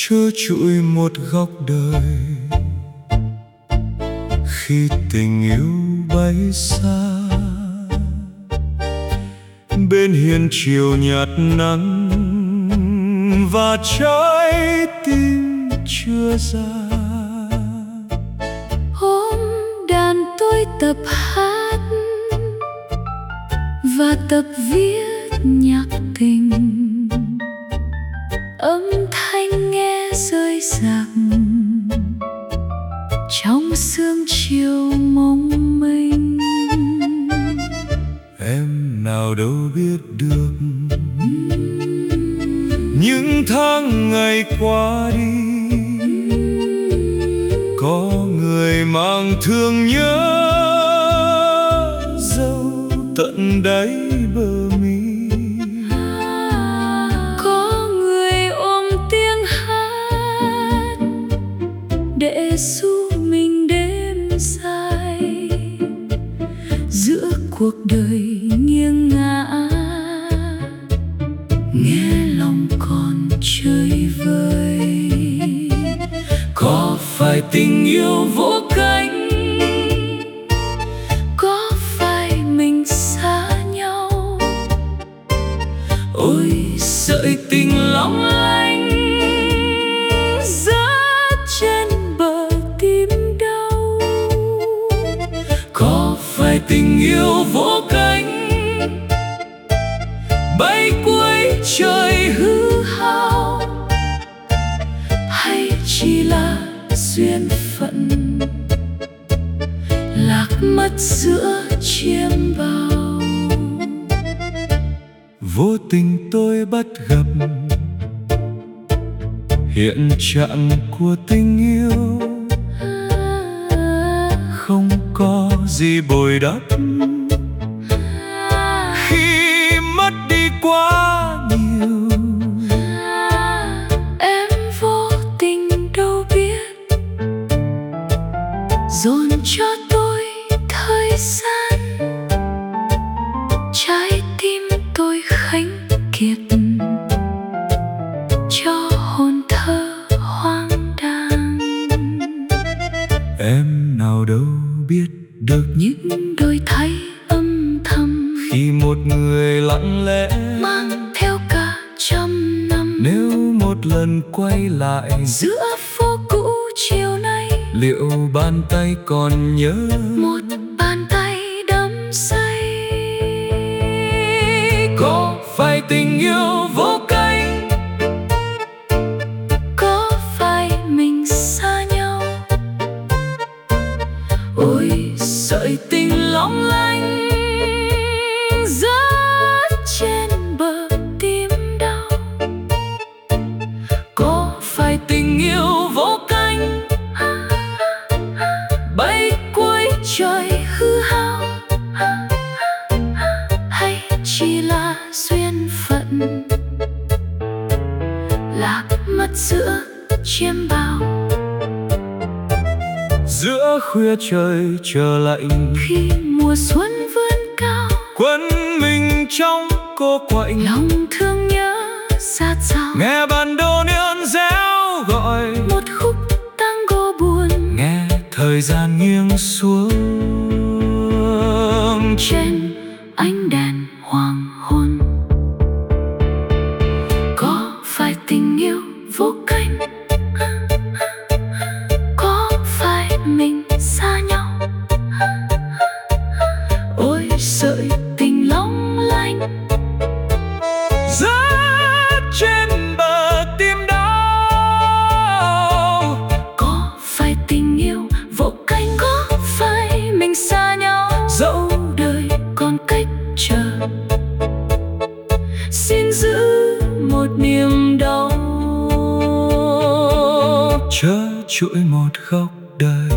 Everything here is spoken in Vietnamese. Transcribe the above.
trơ trụi một góc đời. Khi tình yêu bay xa bên hiên chiều nhạt nắng và trái tim chưa ra. Hôm đàn tôi tập hát và tập viết nhạc tình, âm thanh nghe rơi rạc trong sương chiều mong mênh. Em nào đâu biết được những tháng ngày qua đi, có người mang thương nhớ dấu tận đáy bờ mi, có người ôm tiếng hát để ru mình đêm dài giữa cuộc đời nghiêng ngã. Nghe lòng còn chơi vơi, có phải tình yêu vô cánh, có phải mình xa nhau. ôi sợi tình long lanh rớt trên bờ tim đau. có phải tình yêu vô cánh, bay cuối trời Hư hao hay chỉ là duyên phận lạc mất giữa chiêm bao. vô tình tôi bắt gặp hiện trạng của tình yêu, không có gì bồi đắp khi mất đi quá nhiều. Em vô tình đâu biết dồn cho tôi thời gian, trái tim tôi khánh kiệt cho hồn thơ hoang đàng. Em nào đâu biết được Những đôi thay âm thầm khi một người lặng lẽ mang theo cả trăm năm. nếu một lần quay lại Giữa phố cũ chiều nay, liệu bàn tay còn nhớ một bàn tay đắm say. có phải tình yêu vô cánh, Có phải mình xa nhau. ôi sợi tình long lanh Rớt trên bờ tim đau. có phải tình yêu vô cánh, Bay cuối trời hư hao hay chỉ là duyên phận lạc mất giữa chiêm bao. giữa khuya trời trở lạnh Khi mùa xuân vươn cao, quân mình trong cô quạnh, lòng thương nhớ xa xao. nghe bản đồ niên réo gọi Một khúc tango buồn nghe thời gian nghiêng xuống trên ánh đèn hoàng hôn. Có phải tình yêu vô cánh, có phải mình xa nhau. Ôi sợi tình long lanh rớt trên bờ tim đau. có phải tình yêu vô cánh, có phải mình xa nhau. dẫu Đời còn cách chờ, xin giữ một niềm đau. trơ trụi một góc đời.